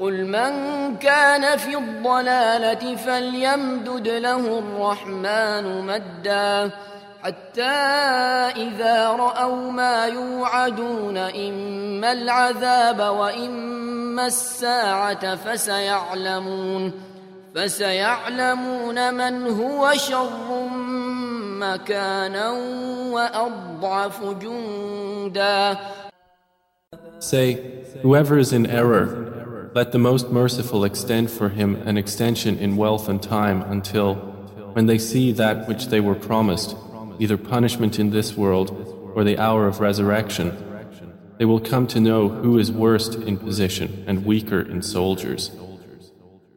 قل من كان في الضلالة فليمدد له الرحمن مدا حتى إذا رأوا ما يوعدون إما العذاب وإما الساعة فسيعلمون من هو شر مكانا وأضعف جندا. Say, whoever is in error, let the Most Merciful extend for him an extension in wealth and time until, when they see that which they were promised, either punishment in this world or the hour of resurrection, they will come to know who is worst in position and weaker in soldiers.